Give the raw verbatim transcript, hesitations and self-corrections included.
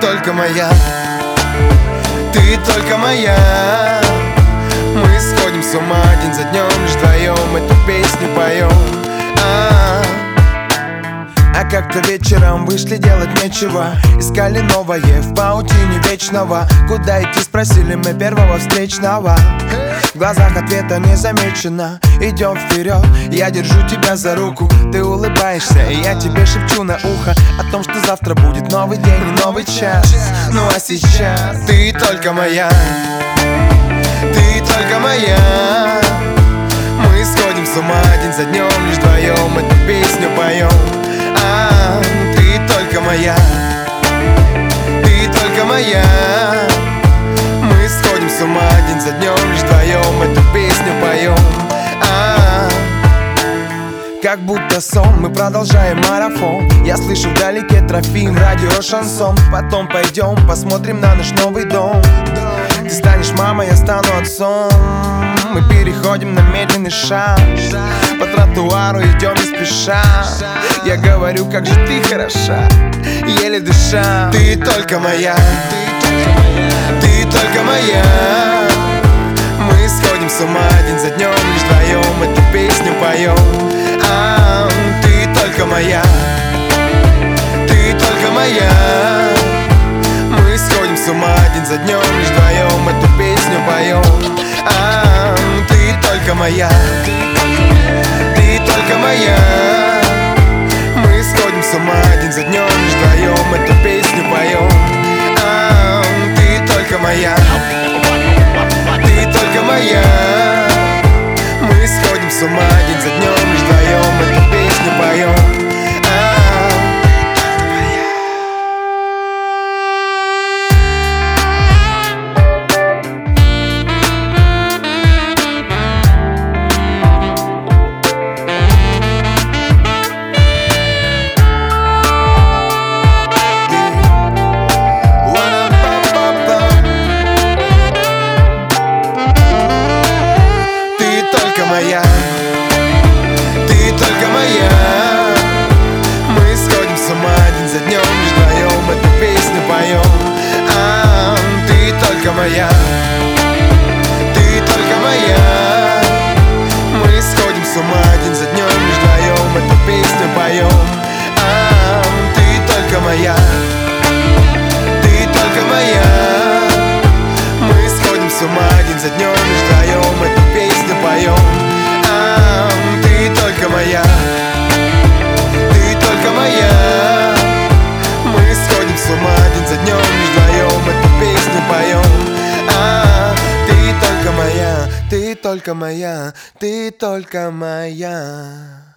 только моя, ты только моя. Мы сходим с ума день за днем, лишь вдвоем эту песню поем. А, а как-то вечером вышли, делать нечего, искали новое в паутине вечного. Куда идти, спросили мы первого встречного. В глазах ответа не замечено. Идем вперед, я держу тебя за руку. Ты улыбаешься, и я тебе шепчу на ухо о том, что завтра будет новый день и новый час. Ну а сейчас ты только моя, ты только моя. Мы сходим с ума день за днем, лишь вдвоем эту песню поем. А, ты только моя, ты только моя. Мы сходим с ума день за днем, лишь вдвоем эту песню поем. А, как будто сон, мы продолжаем марафон. Я слышу вдалеке Трофим, радио шансон. Потом пойдем, посмотрим на наш новый дом. Ты станешь мамой, я стану отцом. Мы переходим на медленный шаг, по тротуару идем не спеша. Я говорю, как же ты хороша, еле дыша. Ты только моя, ты только моя. Мы сходим с ума день за днем, лишь вдвоем эту песню поем. А, ты только моя, ты только моя. Мы сходим с ума день за днем, лишь вдвоем эту песню поем. А, ты только моя, ты только моя. Мы сходим с ума день за днем, лишь вдвоем эту песню поем. А, ты только моя, ты только моя. Мы сходим с ума день за днем, лишь вдвоем эту песню поем. Моя, ты только моя. Мы сходим с ума день за днем, лишь вдвоем эту песню поем. А, ты только моя, ты только моя. Мы сходим с ума день за днем, лишь вдвоем эту песню поем. А, ты только моя, ты только моя. Мы сходим с ума день за днем, лишь вдвоем эту песню поем. А, ты только моя, ты только моя. Мы сходим с ума день за днем, лишь вдвоем эту песню поем. А, ты только моя, ты только моя, ты только моя.